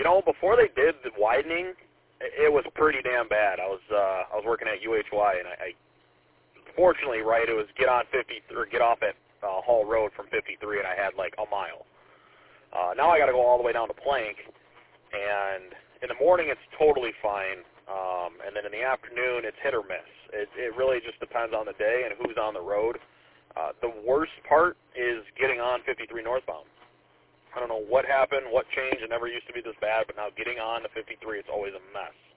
Before they did the widening, it was pretty damn bad. I was working at UHY, and I fortunately, right, it was get off at Hall Road from 53, and I had like a mile. Now I got to go all the way down to Plank, and in the morning it's totally fine, and then in the afternoon it's hit or miss. It really just depends on the day and who's on the road. The worst part is getting on 53 northbound. I don't know what happened, what changed. It never used to be this bad, but now getting on to 53, it's always a mess.